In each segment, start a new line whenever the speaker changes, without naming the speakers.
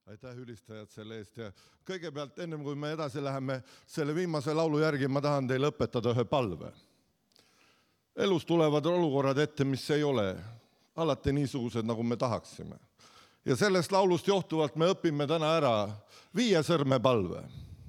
Aitäh ülistajad selle eest ja kõigepealt ennem kui me edasi läheme selle viimase laulu järgi, ma tahan teile õpetada ühe palve. Elus tulevad olukorrad ette, mis ei ole alati niisugused, nagu me tahaksime. Ja sellest laulust johtuvalt me õpime täna ära 5 sõrme palve.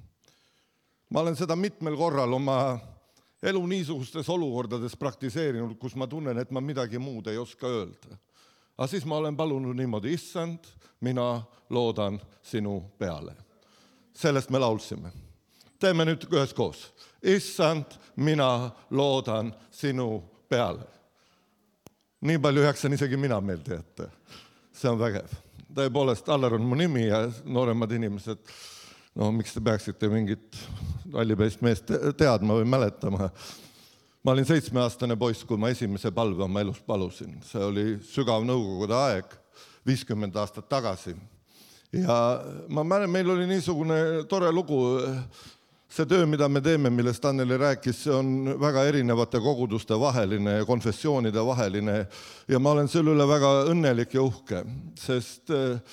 Ma olen seda mitmel korral oma elu niisugustes olukordades praktiseerinud, kus ma tunnen, et ma midagi muud ei oska öelda. Aga siis ma olen palunud niimoodi, issand, mina loodan sinu peale. Sellest me laulsime. Teeme nüüd üheskoos. Issand, mina loodan sinu peale. Nii palju jaksan isegi mina meelde jätta. See on vägev. Tõepoolest, Allar on mu nimi ja nooremad inimesed, miks te peaksite mingit allipäist meest teadma või mäletama. Ma olin 7-aastane poiss, kui ma esimese palve oma elus palusin. See oli sügav nõukogude aeg, 50 aastat tagasi. Ja meil oli niisugune tore lugu. See töö, mida me teeme, millest Anneli rääkis, see on väga erinevate koguduste vaheline, konfessioonide vaheline ja ma olen selle üle väga õnnelik ja uhke, sest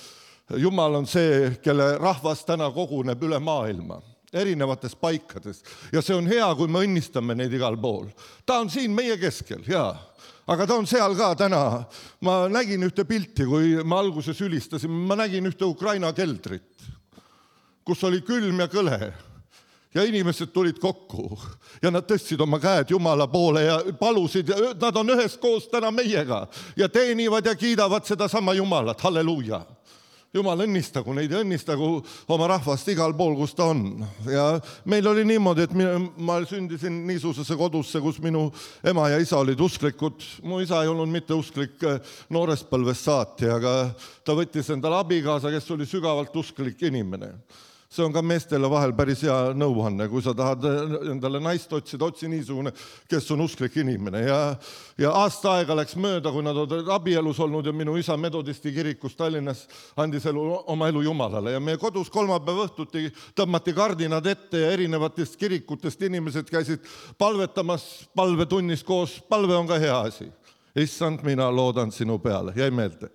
Jumal on see, kelle rahvas täna koguneb üle maailma, erinevates paikades ja see on hea, kui me õnnistame neid igal pool. Ta on siin meie keskel, jaa. Aga ta on seal ka täna. Ma nägin ühte pilti, kui ma alguses ülistasin, ma nägin ühte Ukraina keldrit, kus oli külm ja kõle. Ja inimesed tulid kokku ja nad tõstsid oma käed Jumala poole ja palusid, nad on üheskoos täna meiega ja teenivad ja kiidavad seda sama Jumalat, halleluuja. Jumal õnnistagu neid ja õnnistagu oma rahvast igal pool, kus ta on. Ja meil oli niimoodi, et ma sündisin niisugusesse kodusse, kus minu ema ja isa olid usklikud. Mu isa ei olnud mitte usklik noorest põlvest saati, aga ta võttis endale abikaasa, kes oli sügavalt usklik inimene. See on ka meestele vahel päris hea nõuanne, kui sa tahad endale naist otsida, otsi niisugune, kes on usklik inimene. Ja aasta aega läks mööda, kui nad olid abielus olnud ja minu isa Metodisti kirikus Tallinnas andis oma elu Jumalale. Ja meie kodus kolmapäev õhtuti tõmmati kardinad ette ja erinevatest kirikutest inimesed käisid palvetamas palvetunnis koos. Palve on ka hea asi. Issand, mina loodan sinu peale. Jäi meelde.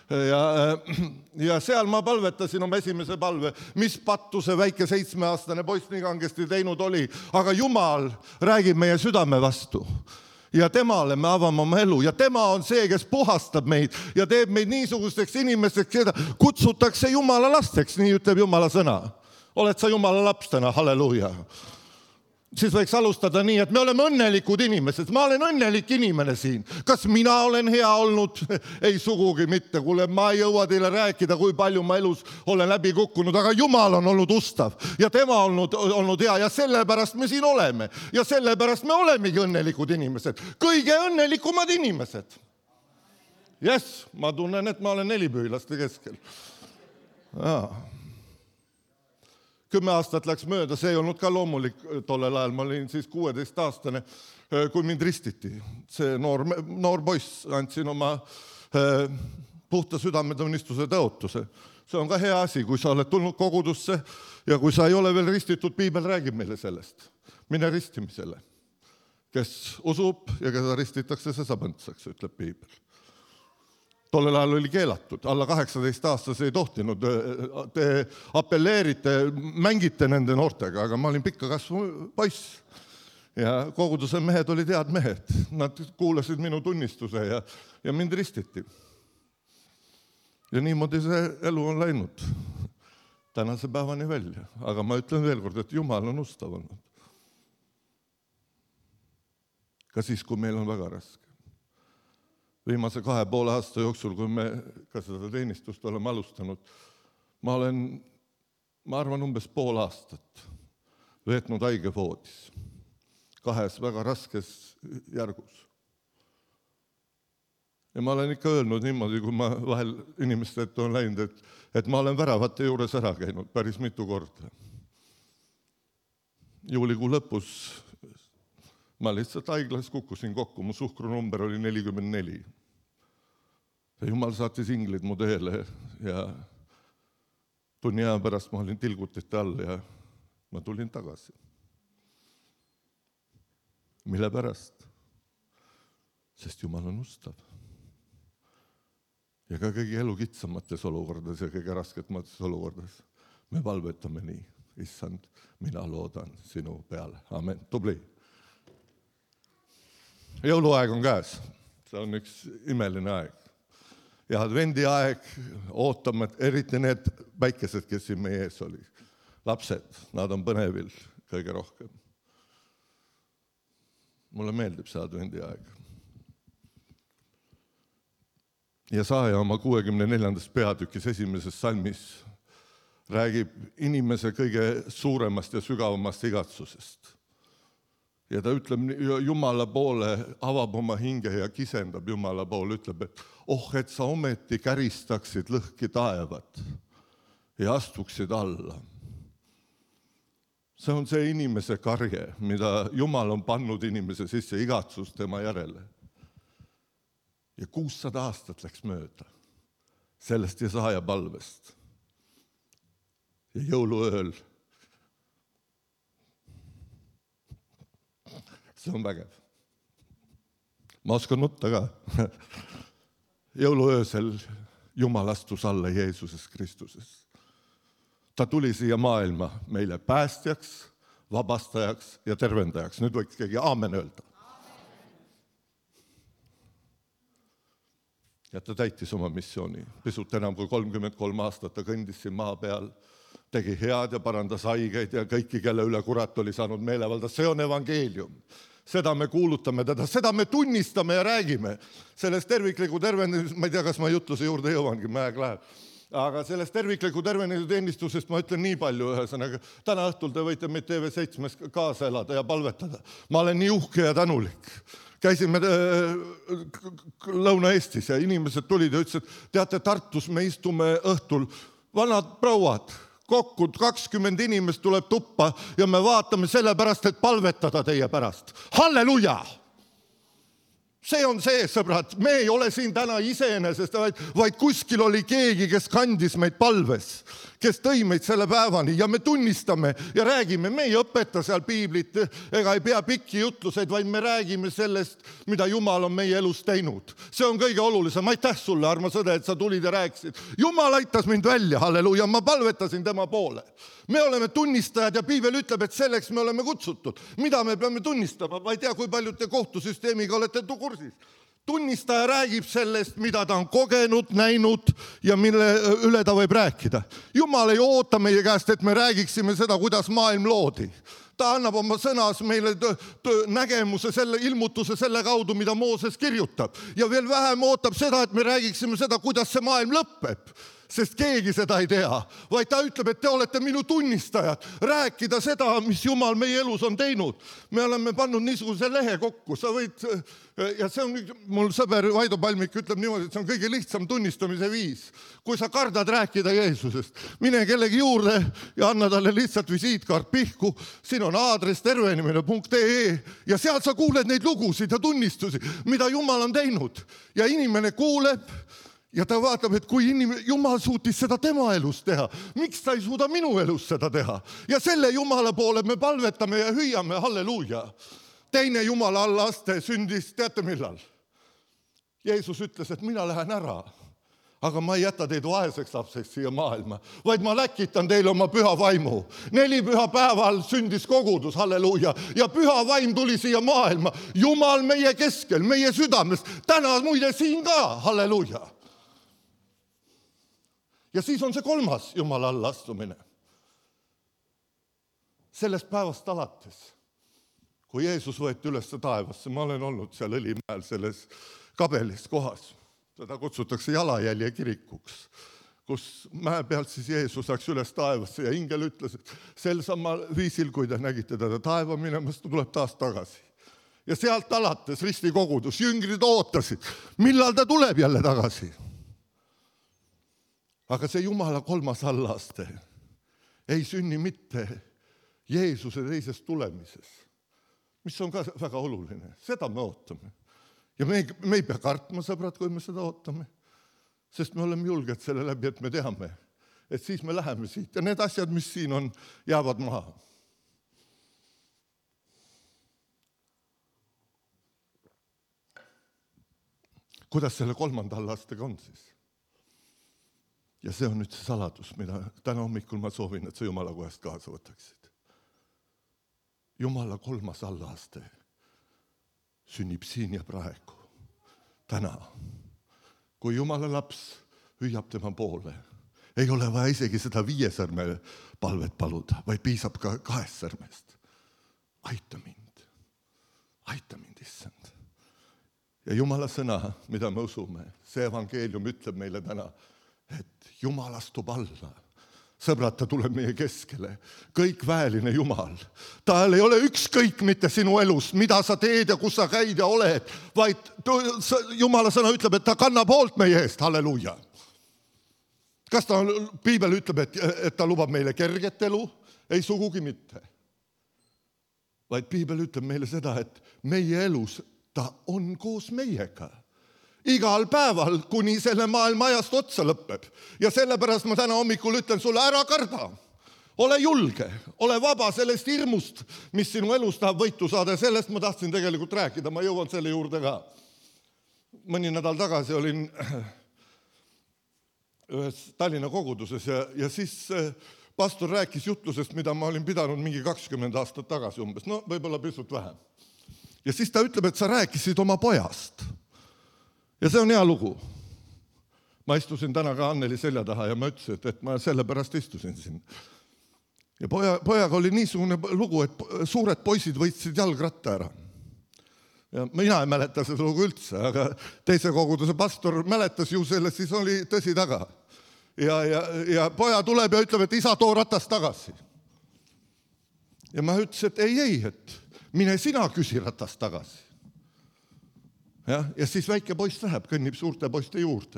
Ja seal ma palvetasin oma esimese palve, mis pattu see väike 7-aastane poiss nii kangesti teinud oli, aga Jumal räägib meie südame vastu ja temale me avame oma elu ja tema on see, kes puhastab meid ja teeb meid niisugusteks inimesteks, keda kutsutakse Jumala lasteks, nii ütleb Jumala sõna. Oled sa Jumala laps täna, halleluuja. Siis võiks alustada nii, et me oleme õnnelikud inimesed. Ma olen õnnelik inimene siin. Kas mina olen hea olnud? Ei sugugi mitte. Kuule, ma ei jõua teile rääkida, kui palju ma elus olen läbi kukkunud, aga Jumal on olnud ustav ja tema on olnud hea ja sellepärast me siin oleme. Ja sellepärast me olemegi õnnelikud inimesed. Kõige õnnelikumad inimesed. Yes, ma tunnen, et ma olen nelipühilaste keskel. Jaa. 10 aastat läks mööda, see ei olnud ka loomulik tollel ajal, ma olin siis 16-aastane, kui mind ristiti. See noor poiss, andsin oma puhta südametunnistuse tõotuse. See on ka hea asi, kui sa oled tulnud kogudusse ja kui sa ei ole veel ristitud, Piibel räägib meile sellest. Mine ristimisele. Kes usub ja keda ristitakse, see saab õndsaks, ütleb Piibel. Tollel ajal oli keelatud, alla 18 aastas ei tohtinud, te apelleerite, mängite nende noortega, aga ma olin pikka kasvu poiss ja koguduse mehed olid head mehed, nad kuulasid minu tunnistuse ja mind ristiti. Ja niimoodi see elu on läinud tänase päevani välja, aga ma ütlen veel kord, et Jumal on ustav olnud. Ka siis, kui meil on väga raske. Viimase 2,5 aasta jooksul, kui me ka seda teenistust oleme alustanud, ma arvan umbes 0,5 aastat veetnud haigevoodis, 2 väga raskes järgus. Ja ma olen ikka öelnud niimoodi, kui ma vahel inimeste ette on läinud, et ma olen väravate juures ära käinud päris mitu korda. Juulikuu lõpus ma lihtsalt haiglas kukkusin kokku, mu suhkrunumber oli 44. Ja Jumal saatis inglid mu teele ja tunni aja pärast ma olin tilgutite all ja ma tulin tagasi. Mille pärast? Sest Jumal on ustav. ja ka kõigi elu kitsamates olukordades ja kõige raskemates olukordades me palvetame nii. Issand, mina loodan sinu peale. Amen. Tubli. Jõuluaeg on käes. See on üks imeline aeg. Ja advendi aeg, ootame, eriti need väikesed, kes siin meie ees oli. Lapsed, nad on põnevil kõige rohkem. Mulle meeldib see advendi aeg. Jesaja oma 64. peatükis 1. salmis räägib inimese kõige suuremast ja sügavamast igatsusest. Ja ta ütleb Jumala poole, avab oma hinge ja kisendab Jumala poole, ütleb, et et sa ometi käristaksid lõhki taevat ja astuksid alla. See on see inimese karje, mida Jumal on pannud inimese sisse, igatsus tema järele. Ja 600 aastat läks mööda sellest Jesaja palvest. Ja jõuluööl. See on vägev. Ma oskan nutta ka. Jõuluöösel Jumal astus alla Jeesuses Kristuses. Ta tuli siia maailma meile päästjaks, vabastajaks ja tervendajaks. Nüüd võiks keegi aamen öelda. Ja ta täitis oma missiooni. Pisut enam kui 33 aastat ta kõndis siin maa peal, tegi head ja parandas haigeid ja kõiki, kelle üle kurat oli saanud meelevalda. See on evangeelium. Seda me kuulutame teda, seda me tunnistame ja räägime. Sellest tervikliku tervenemisest, ma ei tea, kas ma jutluse juurde jõuangi, mäeg läheb. Aga sellest tervikliku tervenemise teenistusest ma ütlen nii palju ühesõnaga. Täna õhtul te võite meid TV7 kaasa elada ja palvetada. Ma olen nii uhke ja tänulik. Käisime Lõuna-Eestis ja inimesed tulid ja ütlesid, teate, Tartus me istume õhtul, vanad prouad, kokku 20 inimest tuleb tuppa ja me vaatame selle pärast, et palvetada teie pärast. Halleluja! See on see, sõbrad, me ei ole siin täna iseenesest, vaid kuskil oli keegi, kes kandis meid palves, kes tõi meid selle päevani ja me tunnistame ja räägime, me ei õpeta seal piiblit ega ei pea pikki jutluseid, vaid me räägime sellest, mida Jumal on meie elus teinud. See on kõige olulisem. Aitäh sulle, armas õde, et sa tulid ja rääkisid. Jumal aitas mind välja, halleluja, ma palvetasin tema poole. Me oleme tunnistajad ja piibel ütleb, et selleks me oleme kutsutud. Mida me peame tunnistama? Ma ei tea, kui palju te kohtusüsteemiga olete kursis. Tunnistaja räägib sellest, mida ta on kogenud, näinud ja mille üle ta võib rääkida. Jumal ei oota meie käest, et me räägiksime seda, kuidas maailm loodi. Ta annab oma sõnas meile nägemuse, ilmutuse selle kaudu, mida Mooses kirjutab. Ja veel vähem ootab seda, et me räägiksime seda, kuidas see maailm lõpeb. Sest keegi seda ei tea, vaid ta ütleb, et te olete minu tunnistajad. Rääkida seda, mis Jumal meie elus on teinud. Me oleme pannud niisuguse lehe kokku. Sa võid, ja see on mul sõber Vaido Palmik ütleb niimoodi, et see on kõige lihtsam tunnistamise viis. Kui sa kardad rääkida Jeesusest, mine kellegi juurde ja anna talle lihtsalt visiitkaart pihku. Siin on aadress tervenimine.ee ja seal sa kuuled neid lugusid ja tunnistusi, mida Jumal on teinud. Ja inimene kuuleb ja ta vaatab, et kui Jumal suutis seda tema elus teha, miks ta ei suuda minu elus seda teha? Ja selle Jumala poole me palvetame ja hüüame, halleluuja. Teine Jumala allaaste sündis, teate millal? Jeesus ütles, et mina lähen ära, aga ma ei jäta teid vaeseks lapseks siia maailma, vaid ma läkitan teile oma püha vaimu. 4 pühapäeval sündis kogudus, halleluuja, ja püha vaim tuli siia maailma. Jumal meie keskel, meie südames, täna muide siin ka, halleluuja. Ja siis on see 3. Jumala allastumine. Sellest päevast alates, kui Jeesus võeti üles taevasse, ma olen olnud seal Õlimäel selles kabelis kohas. Seda kutsutakse jalajälje kirikuks, kus mäe pealt siis Jeesus läks üles taevasse ja ingel ütles, et sel samal viisil, kui te nägite teda taeva minemas, ta tuleb taas tagasi. Ja sealt alates risti kogudus, jüngrid ootasid, millal ta tuleb jälle tagasi. Aga see Jumala 3. allaaste ei sünni mitte Jeesuse teisest tulemises, mis on ka väga oluline. Seda me ootame. Ja me ei pea kartma, sõbrad, kui me seda ootame, sest me oleme julged selle läbi, et me teame, et siis me läheme siit ja need asjad, mis siin on, jäävad maha. Kuidas selle 3. allaastega on siis? Ja see on nüüd see saladus, mida täna hommikul ma soovin, et sa Jumala kohast kaasa võtaksid. Jumala 3. allaaste sünnib siin ja praegu, täna. Kui Jumala laps hüüab tema poole, ei ole vaja isegi seda 5 sõrme palvet paluda, vaid piisab ka 2 sõrmest. Aita mind, issand. Ja Jumala sõna, mida me usume, see evangeelium ütleb meile täna, et Jumal astub alla. Sõbrad, ta tuleb meie keskele. Kõik väeline Jumal. Tal ei ole ükskõik mitte sinu elus, mida sa teed ja kus sa käid ja oled, vaid Jumala sõna ütleb, et ta kannab hoolt meie eest. Halleluuja. Kas Piibel ütleb, et ta lubab meile kerget elu? Ei sugugi mitte. Vaid Piibel ütleb meile seda, et meie elus ta on koos meiega. Igal päeval, kuni selle maailma ajast otsa lõpeb. Ja sellepärast ma täna hommikul ütlen sulle, ära karda. Ole julge, ole vaba sellest hirmust, mis sinu elus tahab võitu saada. Ja sellest ma tahtsin tegelikult rääkida, ma jõuan selle juurde ka. Mõni nädal tagasi olin ühes Tallinna koguduses ja siis pastor rääkis jutlusest, mida ma olin pidanud mingi 20 aastat tagasi umbes. No võib-olla pisut vähem. Ja siis ta ütleb, et sa rääkisid oma pojast. Ja see on hea lugu. Ma istusin täna ka Anneli selja taha ja ma ütlesin, et ma sellepärast istusin siin. Ja pojaga oli niisugune lugu, et suured poisid võitsid jalgratta ära. Ja mina ei mäleta seda lugu üldse, aga teise koguduse pastor mäletas ju sellest, siis oli tõsi taga. Ja poja tuleb ja ütleb, et isa, too ratas tagasi. Ja ma ütlesin, et ei, et mine sina küsi ratast tagasi. Ja siis väike poiss läheb, kõnnib suurte poiste juurde.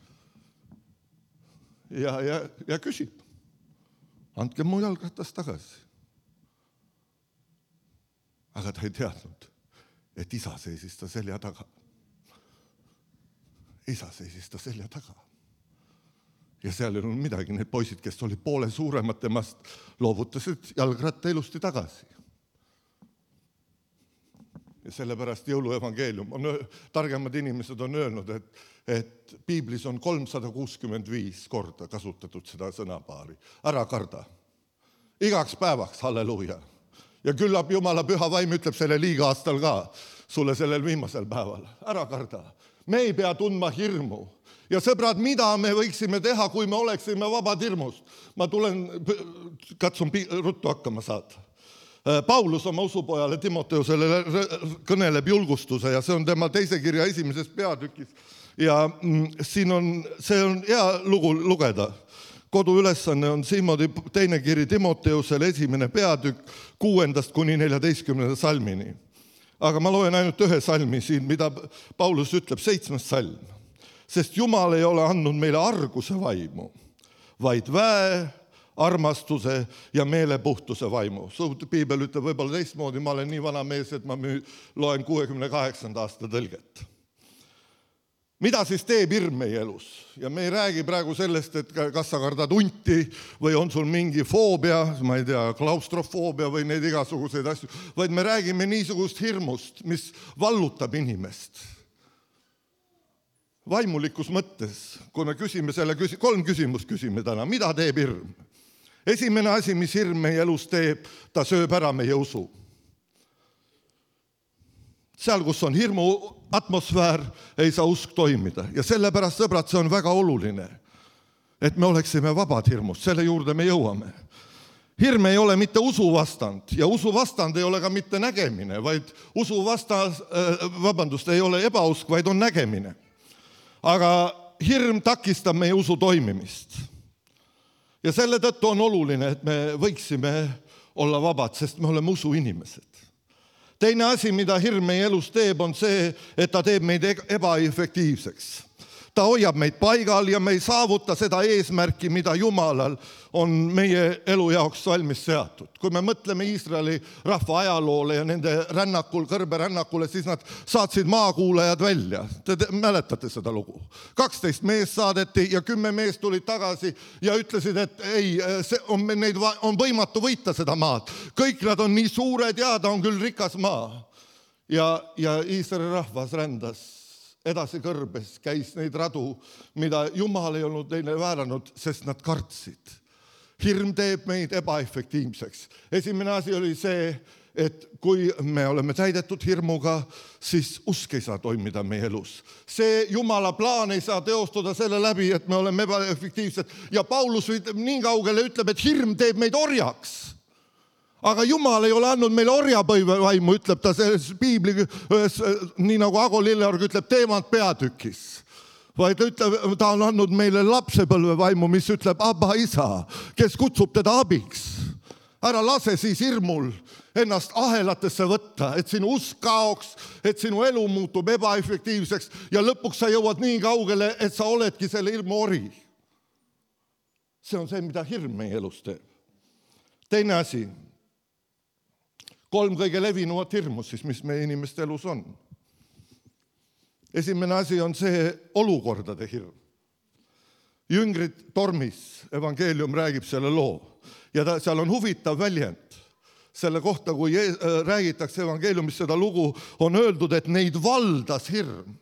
Ja küsib, andke mu jalgratas tagasi. Aga ta ei teadnud, et isa seisis ta selja taga. Isa seisis ta selja taga. Ja seal ei olnud midagi, need poisid, kes olid poole suuremad temast, loovutasid jalgratta ilusti tagasi. Ja sellepärast jõuluevangeelium targemad inimesed on öelnud, et Piiblis on 365 korda kasutatud seda sõnapaari. Ära karda. Igaks päevaks, halleluuja. Ja küllap Jumala püha vaim ütleb selle liiga-aastal ka sulle sellel viimasel päeval. Ära karda. Me ei pea tundma hirmu. Ja sõbrad, mida me võiksime teha, kui me oleksime vabad hirmust? Ma katsun ruttu hakkama saada. Paulus oma usupojale Timoteusele kõneleb julgustuse ja see on tema 2. kirja 1. peatükis. Ja see on hea lugu lugeda. Koduülesanne on 2. kiri Timoteusele 1. peatükk 6. kuni 14. salmini. Aga ma loen ainult 1 salmi siin, mida Paulus ütleb, 7. salm. Sest Jumal ei ole andnud meile arguse vaimu, vaid väe, armastuse ja meelepuhtuse vaimu. Piibel ütleb võib-olla teistmoodi, ma olen nii vana mees, et ma loen 68. aasta tõlget. Mida siis teeb hirm meie elus? Ja me ei räägi praegu sellest, et kas sa kardad unti või on sul mingi foobia, ma ei tea, klaustrofoobia või neid igasuguseid asju, vaid me räägime niisugust hirmust, mis vallutab inimest. Vaimulikus mõttes, kui me küsime 3 küsimust küsime täna, mida teeb hirm? Esimene asi, mis hirm meie elus teeb, ta sööb ära meie usu. Seal, kus on hirmu atmosfäär, ei saa usk toimida. Ja sellepärast, sõbrad, see on väga oluline, et me oleksime vabad hirmust, selle juurde me jõuame. Hirm ei ole mitte usu vastand ja usu vastand ei ole ka mitte nägemine, vaid usu ei ole ebausk, vaid on nägemine. Aga hirm takistab meie usu toimimist. Ja selle tõttu on oluline, et me võiksime olla vabad, sest me oleme usuinimesed. Teine asi, mida hirm meie elus teeb, on see, et ta teeb meid ebaefektiivseks. Ta hoiab meid paigal ja me ei saavuta seda eesmärki, mida Jumalal on meie elu jaoks valmis seatud. Kui me mõtleme Iisraeli rahva ajaloole ja nende kõrberännakule, siis nad saatsid maakuulajad välja. Te mäletate seda lugu? 12 meest saadeti ja 10 meest tulid tagasi ja ütlesid, et ei, neid on võimatu võita seda maad. Kõik nad on nii suured ja ta on küll rikas maa. Ja Iisraeli rahvas rändas edasi kõrbes, käis neid radu, mida Jumal ei olnud neile vääranud, sest nad kartsid. Hirm teeb meid ebaefektiivseks. Esimene asi oli see, et kui me oleme täidetud hirmuga, siis usk ei saa toimida meie elus. See Jumala plaan ei saa teostuda selle läbi, et me oleme ebaefektiivsed. Ja Paulus nii kaugele ütleb, et hirm teeb meid orjaks. Aga Jumal ei ole andnud meile orjapõivaimu, ütleb ta selles piibli, nii nagu Ago Lilleorg ütleb, teemant peatükis. Vaid ütleb, ta on andnud meile lapsepõlvevaimu, mis ütleb Abba isa, kes kutsub teda abiks. Ära lase siis hirmul ennast ahelatesse võtta, et sinu usk kaoks, et sinu elu muutub ebaefektiivseks ja lõpuks sa jõuad nii kaugele, et sa oledki selle hirmu ori. See on see, mida hirm meie elus teeb. Teine asi, 3 kõige levinuvat hirmu, siis, mis meie inimeste elus on. Esimene asi on see olukordade hirm. Jüngrid tormis, evangeelium räägib selle loo. Ja seal on huvitav väljend selle kohta, kui räägitakse evangeeliumis seda lugu, on öeldud, et neid valdas hirm.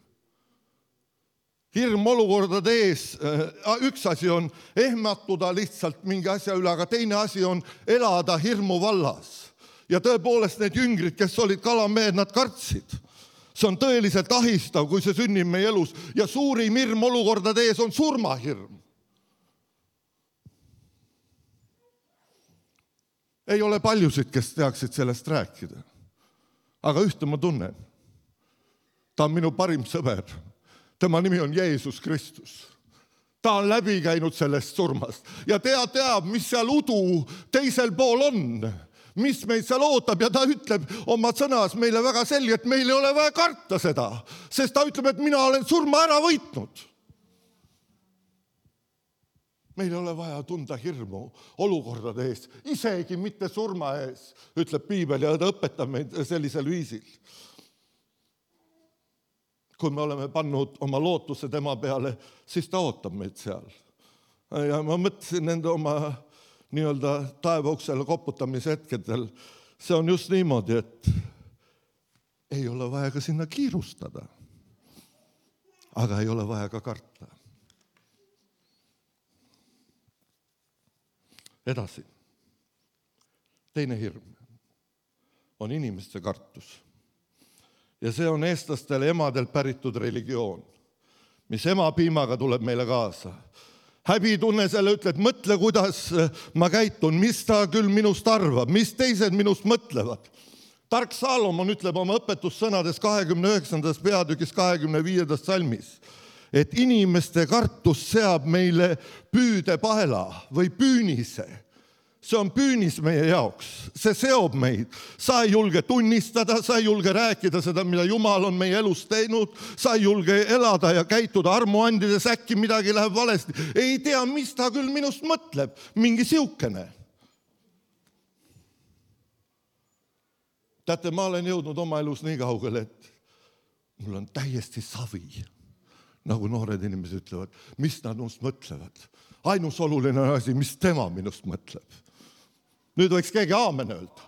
Hirm olukordade ees. Üks asi on ehmatuda lihtsalt mingi asja üle, aga teine asi on elada hirmu vallas. Ja tõepoolest need jüngrid, kes olid kalamehed, nad kartsid. See on tõeliselt ahistav, kui see sünnib meie elus. Ja suurim hirm olukordade ees on surmahirm. Ei ole paljusid, kes teaksid sellest rääkida. Aga ühte ma tunnen. Ta on minu parim sõber. Tema nimi on Jeesus Kristus. Ta on läbi käinud sellest surmast. Ja teab, mis seal udu teisel pool on. Mis meid seal ootab ja ta ütleb oma sõnas meile väga selge, et meil ei ole vaja karta seda. Sest ta ütleb, et mina olen surma ära võitnud. Meil ei ole vaja tunda hirmu olukordade ees, isegi mitte surma ees, ütleb piibel ja ta õpetab meid sellisel viisil. Kui me oleme pannud oma lootuse tema peale, siis ta ootab meid seal. Ja ma mõtlesin nende oma nii-öelda taevauksele koputamise hetkedel, see on just niimoodi, et ei ole vaja ka sinna kiirustada, aga ei ole vaja ka karta. Edasi. Teine hirm on inimeste kartus. Ja see on eestlastel emadel päritud religioon, mis emapiimaga tuleb meile kaasa. Häbitunne selle ütled, mõtle, kuidas ma käitun, mis ta küll minust arvab, mis teised minust mõtlevad. Tark Saalomon ütleb oma õpetussõnades 29. peatükis 25. salmis, et inimeste kartus seab meile püüdepaela või püünise. See on püünis meie jaoks, see seob meid. Sa ei julge tunnistada, sa ei julge rääkida seda, mida Jumal on meie elus teinud, sa ei julge elada ja käituda armuandides, äkki midagi läheb valesti. Ei tea, mis ta küll minust mõtleb, mingi siukene. Teate, ma olen jõudnud oma elus nii kaugele, et mul on täiesti savi, nagu noored inimesed ütlevad, mis nad minust mõtlevad. Ainus oluline asi, mis tema minust mõtleb. Nüüd võiks keegi aamen öelda.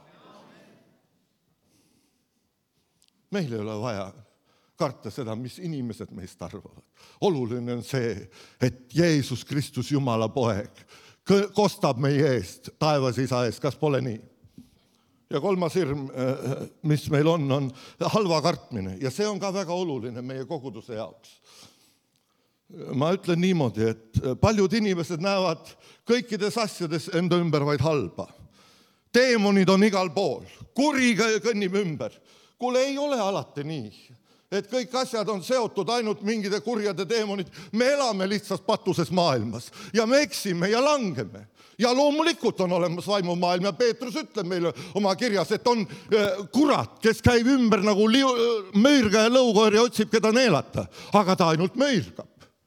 Meil ei ole vaja karta seda, mis inimesed meist arvavad. Oluline on see, et Jeesus Kristus, Jumala poeg, kostab meie eest, taevas isa eest, kas pole nii? Ja 3. hirm, mis meil on halva kartmine. Ja see on ka väga oluline meie koguduse jaoks. Ma ütlen niimoodi, et paljud inimesed näevad kõikides asjades enda ümber vaid halba. Teemonid on igal pool, kuri kõnnib ümber. Kuule, ei ole alati nii, et kõik asjad on seotud ainult mingide kurjade teemonid. Me elame lihtsalt patuses maailmas ja me eksime ja langeme. Ja loomulikult on olemas vaimumaailm ja Peetrus ütleb meile oma kirjas, et on kurat, kes käib ümber nagu möirga ja lõukoer ja otsib, keda neelata, aga ta ainult möirgab.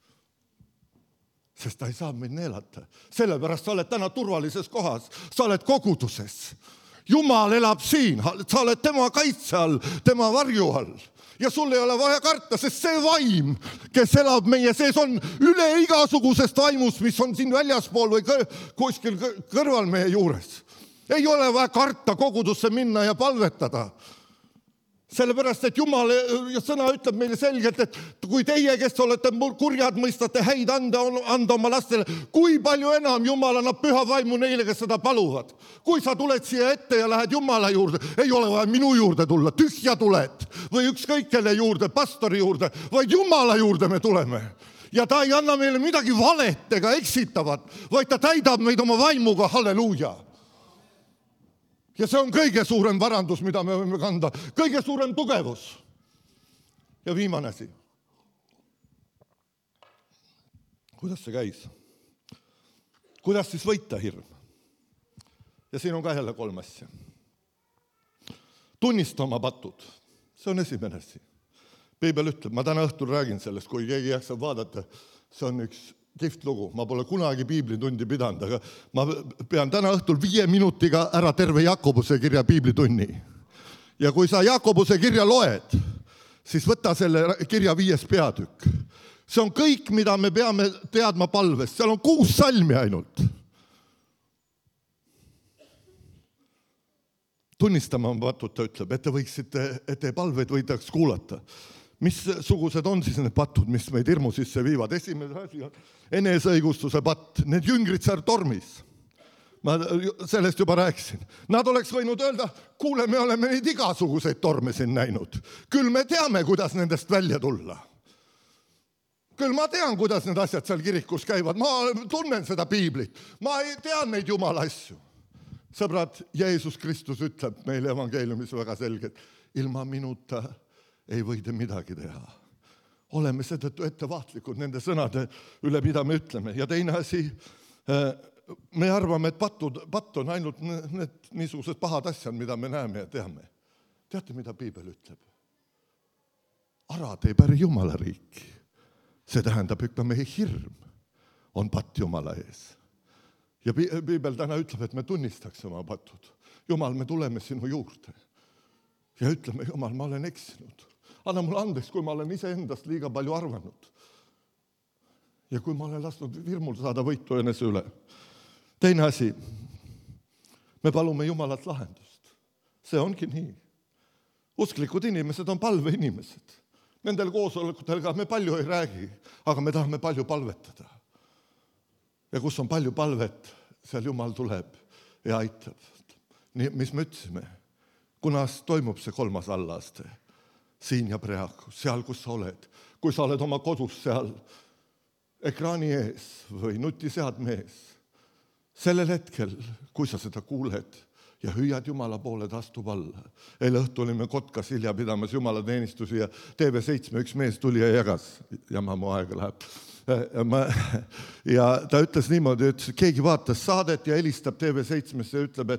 Sest ta ei saa meid neelata. Sellepärast sa oled täna turvalises kohas. Sa oled koguduses. Jumal elab siin. Sa oled tema kaitse all, tema varju all. Ja sul ei ole vaja karta, sest see vaim, kes elab meie sees, on üle igasugusest vaimust, mis on siin väljaspool või kuskil kõrval meie juures. Ei ole vaja karta kogudusse minna ja palvetada. Sellepärast, et Jumal ja sõna ütleb meile selgelt, et kui teie, kes olete kurjad, mõistate häid anda oma lastele, kui palju enam Jumal annab püha vaimu neile, kes seda paluvad. Kui sa tuled siia ette ja lähed Jumala juurde, ei ole vaja minu juurde tulla, tühja tuled või ükskõik kelle juurde, pastori juurde, vaid Jumala juurde me tuleme. Ja ta ei anna meile midagi valet ega eksitavat, vaid ta täidab meid oma vaimuga, halleluuja. Ja see on kõige suurem varandus, mida me võime kanda, kõige suurem tugevus. Ja viimane asi. Kuidas see käis? Kuidas siis võita hirm? Ja siin on ka jälle 3 asja. Tunnista oma patud. See on esimene asi. Piibel ütleb, ma täna õhtul räägin sellest, kui keegi jaksab vaadata, see on üks kihvt lugu. Ma pole kunagi piiblitundi pidanud, aga ma pean täna õhtul 5 minutiga ära terve Jakobuse kirja piiblitunni. Ja kui sa Jakobuse kirja loed, siis võta selle kirja 5. peatükk. See on kõik, mida me peame teadma palvest. Seal on 6 salmi ainult. Tunnistama on patud, ta ütleb, et te võiksite, et te palveid võidaks kuulata. Missugused on siis need patud, mis meid hirmu sisse viivad? Esimene asi on eneseõigustuse patt. Need jüngrid seal tormis. Ma sellest juba rääkisin. Nad oleks võinud öelda, kuule, me oleme neid igasuguseid torme siin näinud. Küll me teame, kuidas nendest välja tulla. Küll ma tean, kuidas need asjad seal kirikus käivad. Ma tunnen seda piiblit. Ma ei tean neid Jumala asju. Sõbrad, Jeesus Kristus ütleb meile evangeeliumis väga selgelt, ilma minuta ei võida midagi teha. Oleme seetõttu ettevaatlikud nende sõnade üle, mida me ütleme. Ja teine asi, me arvame, et patt on ainult need niisugused pahad asjad, mida me näeme ja teame. Teate, mida piibel ütleb? Arad ei päri Jumala riiki. See tähendab, et meie hirm on patt Jumala ees. Ja piibel täna ütleb, et me tunnistaks oma patud. Jumal, me tuleme sinu juurde. Ja ütleme, Jumal, ma olen eksinud. Anna mulle andeks, kui ma olen iseendast liiga palju arvanud. Ja kui ma olen lasknud hirmul saada võitu enese üle. Teine asi, me palume Jumalat lahendust. See ongi nii. Usklikud inimesed on palveinimesed. Nendel koosolekutel me palju ei räägi, aga me tahame palju palvetada. Ja kus on palju palvet, seal Jumal tuleb ja aitab. Nii, mis me ütlesime? Kunas toimub see 3. allaaste? Siin ja praegu, seal, kus sa oled. Kui sa oled oma kodus seal ekraani ees või nutiseadme ees. Sellel hetkel, kui sa seda kuuled ja hüüad Jumala poole, ta astub alla. Eile õhtu olime Kotkas hilja pidamas Jumala teenistusi ja TV7 üks mees tuli ja jagas. Jama mu aega läheb. Ja ta ütles niimoodi, et keegi vaatas saadet ja helistab TV7-sse ja ütleb,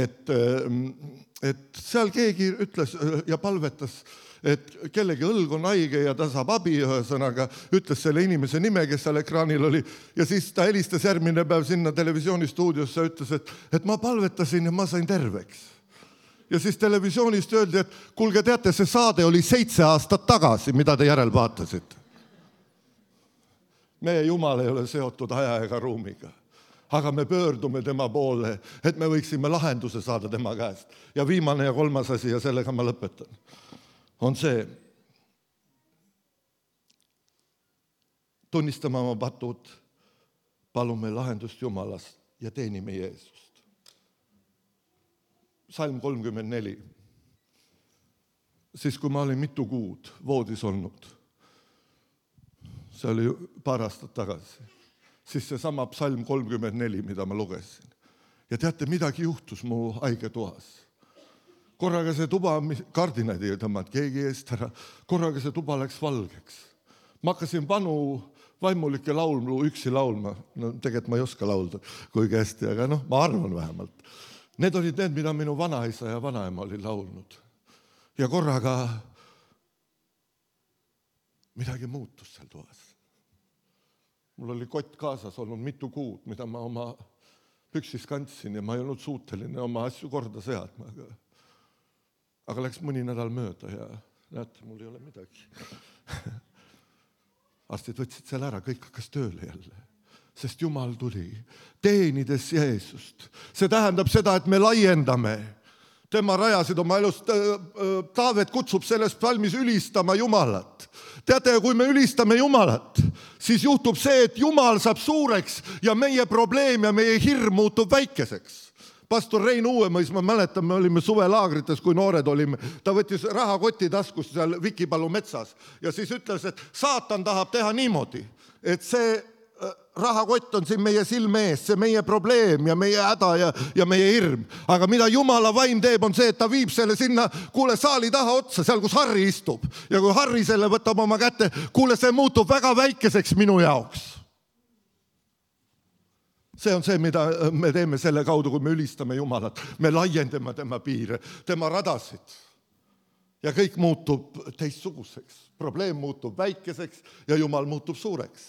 et seal keegi ütles ja palvetas, et kellegi õlg on haige ja ta saab abi, ühesõnaga ütles selle inimese nime, kes seal ekraanil oli, ja siis ta helistas järgmine päev sinna televisioonistuudiosse ja ütles, et ma palvetasin ja ma sain terveks. Ja siis televisioonist öeldi, et kuulge, teate, see saade oli 7 aastat tagasi, mida te järel vaatasite. Meie Jumal ei ole seotud aja ega ruumiga, aga me pöördume tema poole, et me võiksime lahenduse saada tema käest. Ja viimane ja 3. asi, ja sellega ma lõpetan, on see, tunnistame oma patud, palume lahendust Jumalast ja teenime Jeesust. Salm 34. Siis kui ma olin mitu kuud voodis olnud, see oli paar aastat tagasi, siis see sama Psalm 34, mida ma lugesin. Ja teate, midagi juhtus mu haigetoas. Korraga see tuba, kardinaid ei tõmmanud keegi eest ära, korraga see tuba läks valgeks. Ma hakkasin vanu vaimulikke laulmu üksi laulma. No tegelikult ma ei oska laulda kuigi hästi, aga ma arvan vähemalt. Need olid need, mida minu vanaisa ja vanaema oli laulnud. Ja korraga midagi muutus seal toas. Mul oli kott kaasas olnud mitu kuud, mida ma oma püksis kandsin ja ma ei olnud suuteline oma asju korda seadma. Aga läks mõni nädal mööda ja näete, mul ei ole midagi. Arstid võtsid seal ära, kõik hakkas tööle jälle. Sest Jumal tuli, teenides Jeesust. See tähendab seda, et me laiendame tema rajasid oma elust. Taavet kutsub sellest valmis ülistama Jumalat. Teate, kui me ülistame Jumalat, siis juhtub see, et Jumal saab suureks ja meie probleem ja meie hirm muutub väikeseks. Pastor Rein Uuemõis, ma mäletan, me olime suvelaagrites, kui noored olime. Ta võttis rahakoti taskust seal Vikipalu metsas ja siis ütles, et saatan tahab teha niimoodi, et see rahakott on siin meie silme ees, see meie probleem ja meie häda ja meie hirm. Aga mida Jumala vaim teeb, on see, et ta viib selle sinna, kuule, saali taha otsa, seal kus Harri istub. Ja kui Harri selle võtab oma kätte, kuule, see muutub väga väikeseks minu jaoks. See on see, mida me teeme selle kaudu, kui me ülistame Jumalat. Me laiendame tema piire, tema radasid. Ja kõik muutub teistsuguseks. Probleem muutub väikeseks ja Jumal muutub suureks.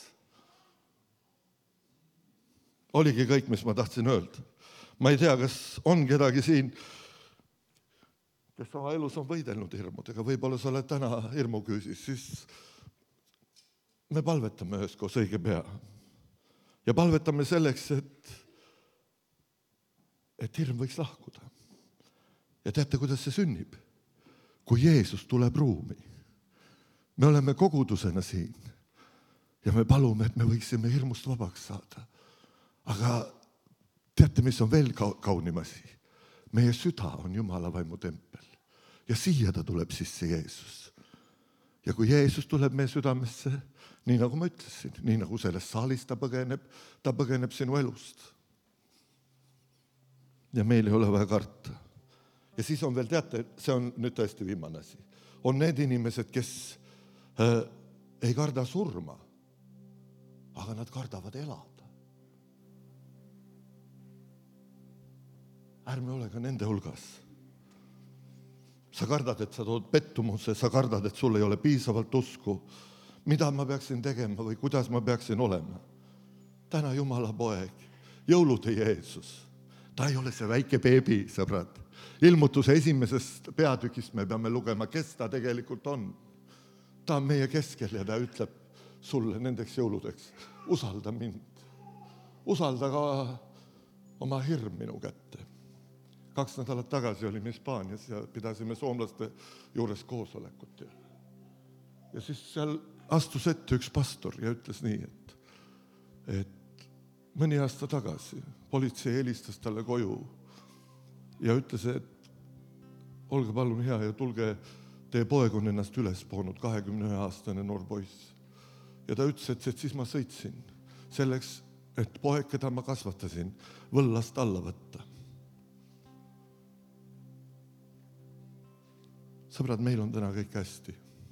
Oligi kõik, mis ma tahtsin öelda. Ma ei tea, kas on kedagi siin, kes oma elus on võidelnud hirmudega. Võib-olla sa oled täna hirmuküüsis, siis me palvetame üheskoos õige pea. Ja palvetame selleks, et hirm võiks lahkuda. Ja teate, kuidas see sünnib? Kui Jeesus tuleb ruumi. Me oleme kogudusena siin ja me palume, et me võiksime hirmust vabaks saada. Aga teate, mis on veel kaunim asi? Meie süda on Jumala vaimu tempel. Ja siia ta tuleb sisse Jeesus. Ja kui Jeesus tuleb meie südamesse, nii nagu ma ütlesin, nii nagu selles saalis ta põgeneb sinu elust. Ja meil ei ole vaja karta. Ja siis on veel, teate, see on nüüd tõesti viimane asi. On need inimesed, kes ei karda surma, aga nad kardavad elada. Ärme ole ka nende hulgas. Sa kardad, et sa tood pettumuse, sa kardad, et sul ei ole piisavalt usku. Mida ma peaksin tegema või kuidas ma peaksin olema? Täna Jumala poeg, jõulude Jeesus. Ta ei ole see väike beebi, sõbrad. Ilmutuse esimesest peatükist me peame lugema, kes ta tegelikult on. Ta on meie keskel ja ta ütleb sulle nendeks jõuludeks, usalda mind. Usalda ka oma hirm minu kätte. 2 nädalat tagasi olime Hispaanias ja pidasime soomlaste juures koosolekut. Ja siis seal astus ette üks pastor ja ütles nii, et mõni aasta tagasi politsei helistas talle koju ja ütles, et olge palun hea ja tulge, teie poeg on ennast üles poonud, 21-aastane noor poiss. Ja ta ütles, et siis ma sõitsin selleks, et poeg, keda ma kasvatasin, võllast alla võtta. Sõbrad, meil on täna kõik hästi.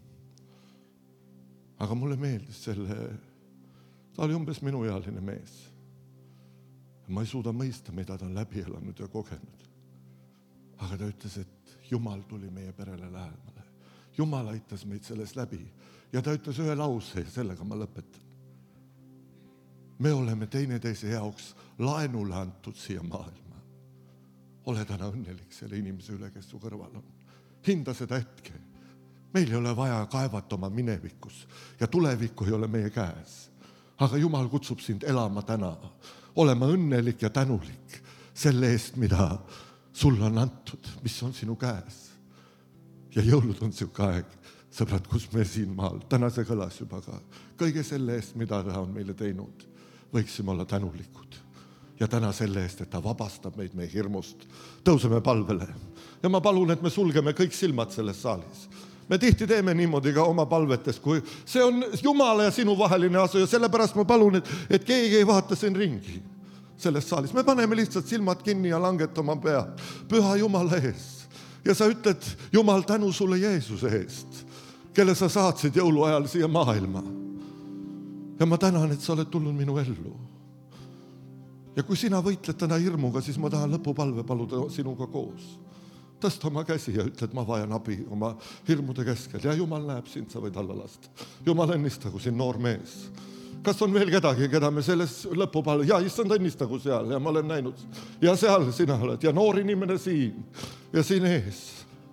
Aga mulle meeldis ta oli umbes minuealine mees. Ma ei suuda mõista, mida ta on läbi elanud ja kogenud. Aga ta ütles, et Jumal tuli meie perele lähemale. Jumal aitas meid selles läbi. Ja ta ütles ühe lause ja sellega ma lõpetan. Me oleme teineteise jaoks laenule antud siia maailma. Ole täna õnnelik selle inimese üle, kes su kõrval on. Hinda seda hetke. Meil ei ole vaja kaevata oma minevikus ja tulevikku ei ole meie käes. Aga Jumal kutsub sind elama täna, olema õnnelik ja tänulik selle eest, mida sul on antud, mis on sinu käes. Ja jõulud on siuke aeg, sõbrad, kus me siin maal, täna see kõlas juba ka, kõige selle eest, mida ta on meile teinud, võiksime olla tänulikud. Ja täna selle eest, et ta vabastab meid meie hirmust. Tõuseme palvele. Ja ma palun, et me sulgeme kõik silmad selles saalis. Me tihti teeme niimoodi ka oma palvetes, kui see on Jumala ja sinu vaheline asu ja sellepärast ma palun, et keegi ei vaata siin ringi selles saalis. Me paneme lihtsalt silmad kinni ja langetama pea Püha Jumala ees. Ja sa ütled, Jumal, tänu sulle Jeesuse eest, kelle sa saatsid jõuluajal siia maailma. Ja ma tänan, et sa oled tulnud minu ellu. Ja kui sina võitled täna hirmuga, siis ma tahan lõpupalve paluda sinuga koos. Tõsta oma käsi ja ütle, et ma vajan abi oma hirmude keskel. Ja Jumal näeb sind, sa võid alla lasta. Jumal õnnistagu siin noor mees. Kas on veel kedagi, keda me selles lõpupalve? Ja issand õnnistagu seal ja ma olen näinud. Ja seal sina oled ja noor inimene siin ja siin ees.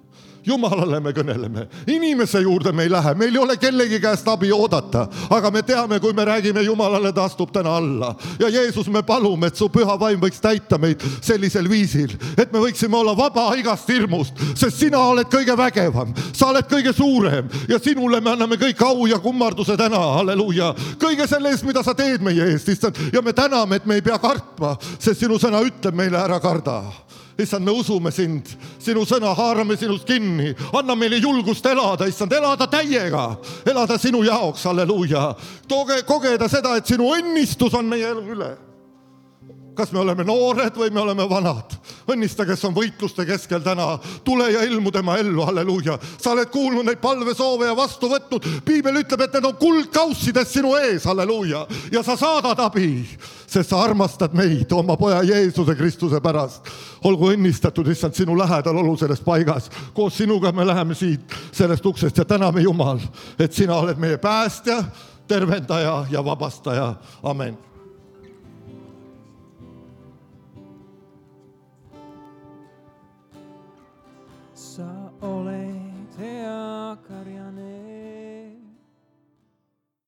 Jumalale me kõneleme, inimese juurde me ei lähe, meil ei ole kellegi käest abi oodata, aga me teame, kui me räägime Jumalale, ta astub täna alla. Ja Jeesus, me palume, et su püha vaim võiks täita meid sellisel viisil, et me võiksime olla vaba igast hirmust, sest sina oled kõige vägevam, sa oled kõige suurem ja sinule me anname kõik au ja kummarduse täna, halleluuja, kõige selle eest, mida sa teed meie eest, issand, ja me täname, et me ei pea kartma, sest sinu sõna ütleb meile ära karda. Issand, me usume sind, sinu sõna, haarame sinust kinni, anna meile julgust elada, issand, elada täiega, elada sinu jaoks, halleluuja. Kogeda seda, et sinu õnnistus on meie elu üle. Kas me oleme noored või me oleme vanad? Õnnista, kes on võitluste keskel täna. Tule ja ilmu tema ellu, halleluuja. Sa oled kuulnud neid palvesoove ja vastu võtnud. Piibel ütleb, et need on kuldkaussides sinu ees, halleluuja. Ja sa saadad abi, sest sa armastad meid oma poja Jeesuse Kristuse pärast. Olgu õnnistatud, issand, sinu lähedal olu selles paigas. Koos sinuga me läheme siit sellest uksest ja täname Jumal, et sina oled meie päästja, tervendaja ja vabastaja. Amen.